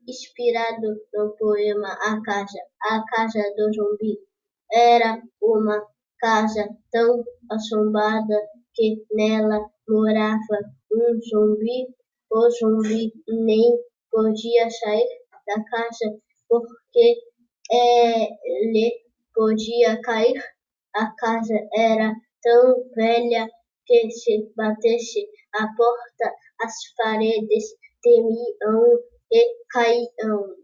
inspirado no poema A Casa. A casa do zumbi era uma casa tão assombrada que nela morava um zumbi. O zumbi nem podia sair da casa porque ele podia cair. A casa era tão velha que se batesse a porta, as paredes tremiam e caíam.